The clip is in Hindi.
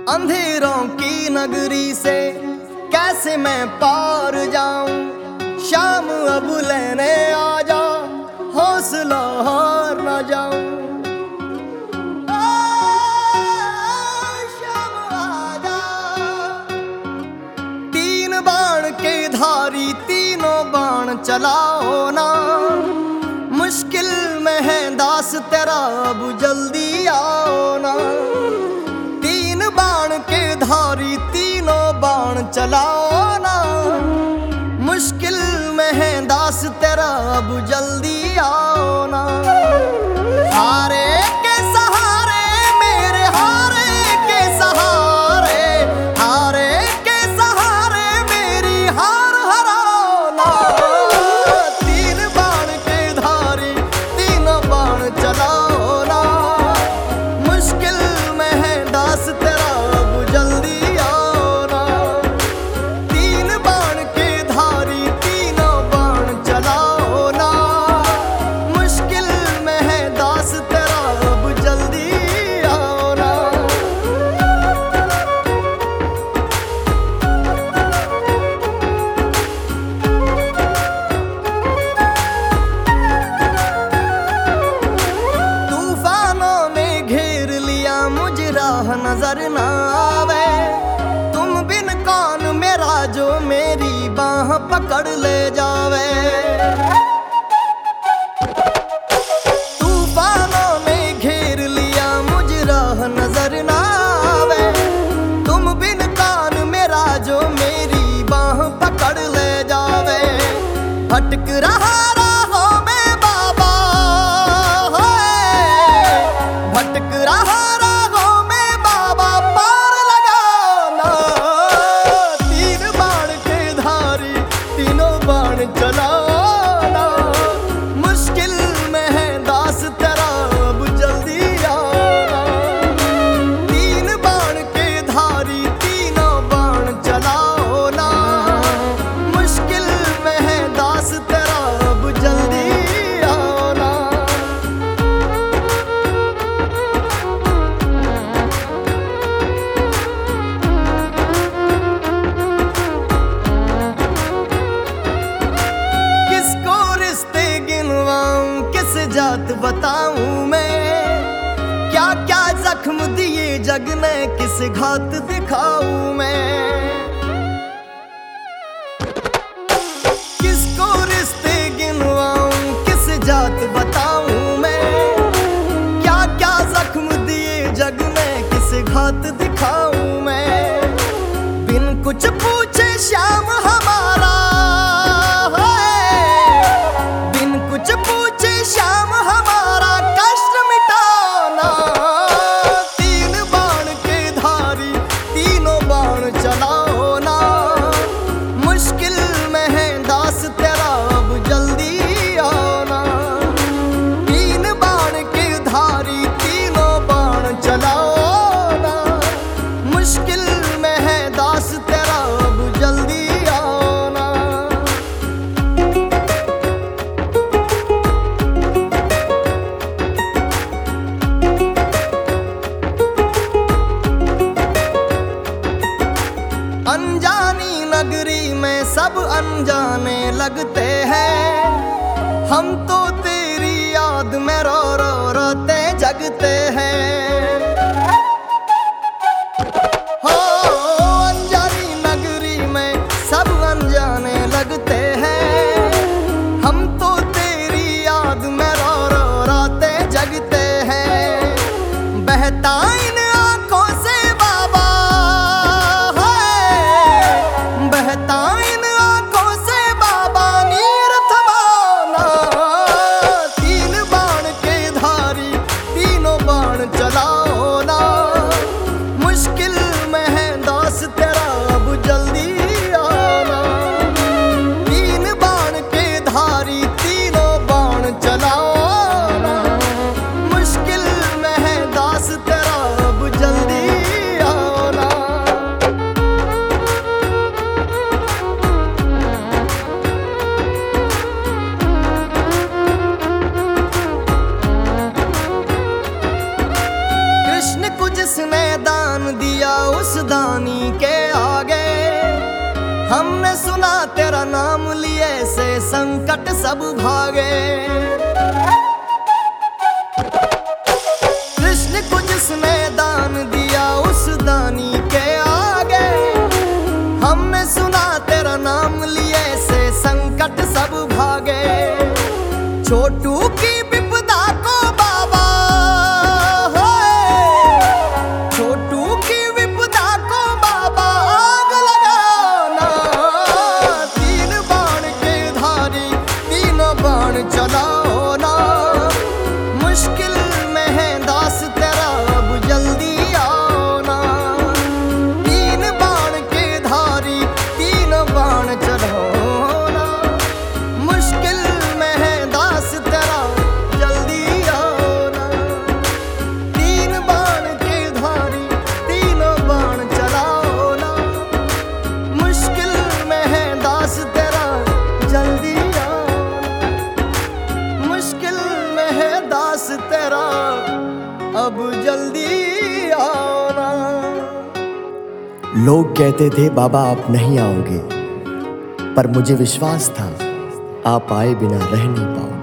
अंधेरों की नगरी से कैसे मैं पार जाऊं। शाम अब लेने आ जा, हौसला हार ना जाऊं। शाम आ जा। तीन बाण के धारी तीनों बाण चलाओ ना, मुश्किल में है दास तेरा अब जल्दी आओ ना। तीन बाण के धारी तीनों बाण चलाओ ना, मुश्किल में है दास तेरा अब जल्दी आओ ना। हारे के सहारे मेरे हारे के सहारे, हारे के सहारे मेरी हार हराओ ना। तीन बाण के धारी तीनों बाण चलाओ ना, मुश्किल में है दास तेरा अब जल्दी आओ ना। तीन बाण के धारी तीनों बाण चलाओ ना, मुश्किल में है दास तेरा अब जल्दी आओ ना। तूफानों ने घेर लिया मुझे राह नजर ना आवे, तुम बिन कौन मेरा जो मेरी बाह पकड़ ले जावे। तूफानों ने घेर लिया मुझे राह नजर ना आवे, तुम बिन कौन मेरा जो मेरी बाह पकड़ ले जावे। भटक रहा राहों में बाबा, भटक रहा राहों में बाबा, पार लगाओ ना। तीन बाण के धारी तीनों बाण चलाओ ना, मुश्किल में है दास तेरा अब जल्दी आओ ना। तीन बाण के धारी तीनों बाण चलाओ ना, मुश्किल में है दास तेरा अब जल्दी आओ ना। किसको रिश्ते गिनवाऊं, किस जात बताऊं मैं, क्या क्या जख्म दिए जग ने किस घात दिखाऊं मैं। किसको रिश्ते गिनवाऊं, किस जात बताऊं मैं, क्या क्या जख्म दिए जग ने किस घात दिखाऊं मैं। बिन कुछ पूछे श्याम हमारा है, बिन कुछ पूछे श्याम हमारा कष्ट मिटाओ ना। तीन बाण के धारी तीनों बाण चलाओ ना, मुश्किल में है दास तेरा अब जल्दी आओ ना। तीन बाण के धारी तीनों बाण चलाओ ना, मुश्किल में है दास तेरा अब जल्दी आओ ना। अनजानी नगरी में सब अनजाने लगते हैं, हम तो तेरी याद में रो रो रोते जगते हैं। हो अनजानी नगरी में सब अनजाने लगते हैं, हम तो तेरी याद में रो रो रोते जगते हैं। बहता इन आंखों से बाबा है, बहता इन आंखों से बाबा नीर थमाओ ना। तीन बाण के धारी तीनों बाण चला सुना तेरा नाम लिए से संकट सब भागे। कृष्ण को जिसने दान दिया उस दानी के आगे, हमने सुना तेरा नाम लिए से संकट सब भागे। छोटू की विपदा को बाबा, छोटू की विपदा को बाबा आग लगाना। तीन बाण के धारी तीनों बाण चलाओ ना। मुश्किल में है दास तेरा अब जल्दी आओ ना। तीन बाण के धारी तीनों बाण चलाओ ना। मुश्किल में है दास तेरा जल्दी आओ ना। तीन बाण के धारी तीनों बाण चलाओ ना। मुश्किल में है दास तेरा जल्दी आओ ना। मुश्किल में है दास तेरा अब जल्दी आओ ना। लोग कहते थे बाबा आप नहीं आओगे, पर मुझे विश्वास था आप आए बिना रह नहीं पाओगे।